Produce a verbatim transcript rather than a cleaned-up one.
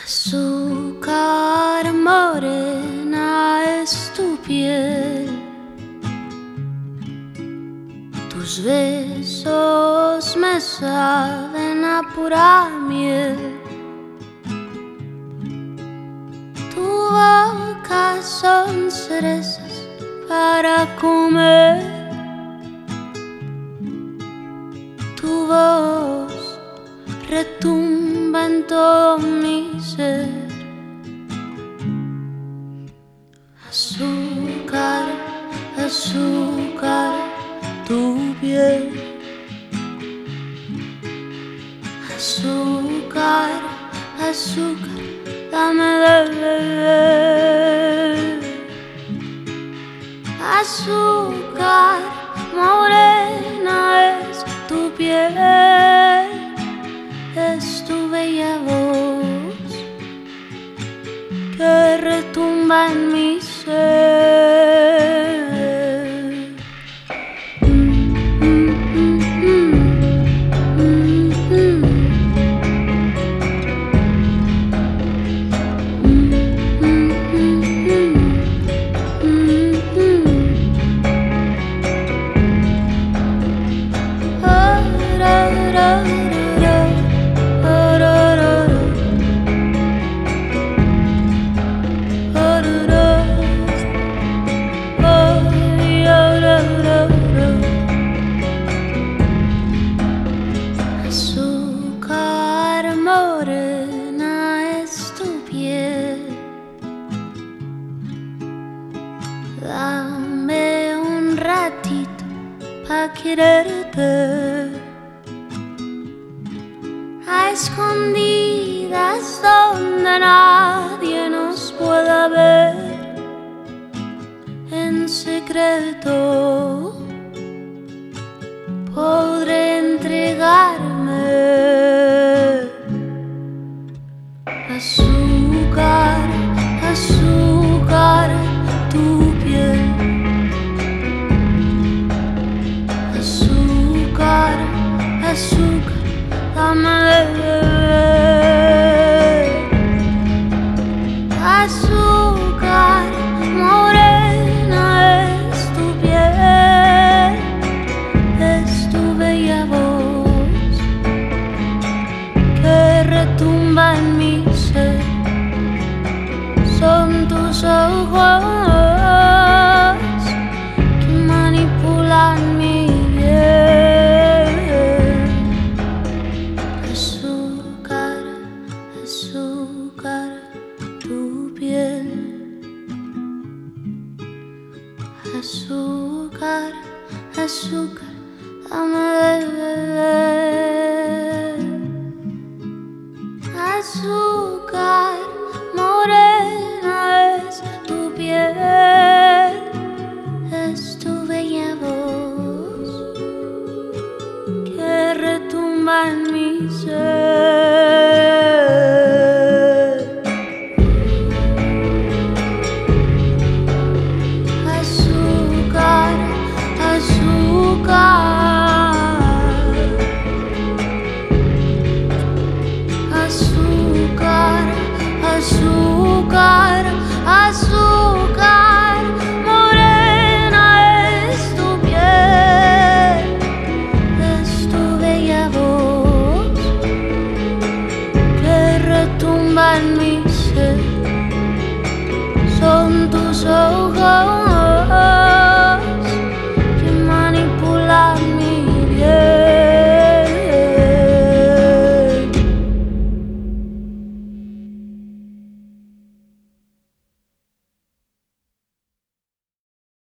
Azúcar morena es tu piel, tus besos me saben a pura miel, tu boca son cerezas para comer, tu voz retumba en todo mi ser. Azúcar, azúcar, tu piel. Azúcar, azúcar, dame de beber. Azúcar, morena es tu piel, es tu bella voz que retumba en mi ser. Azúcar morena es tu piel, dame un ratito pa' quererte, a escondidas donde nadie nos pueda ver, en secreto podré entregarme. Azúcar, azúcar, tu piel. Azúcar, azúcar, dame de beber. Azúcar, morena es tu piel, es tu bella voz que retumba en mi ser. Son tus ojos que manipulan mi piel. Azúcar, azúcar, tu piel. Azúcar, azúcar, dame de beber. Azúcar, morena es tu piel, es tu bella voz que retumba en mi ser. Azúcar, azúcar, azúcar, azúcar.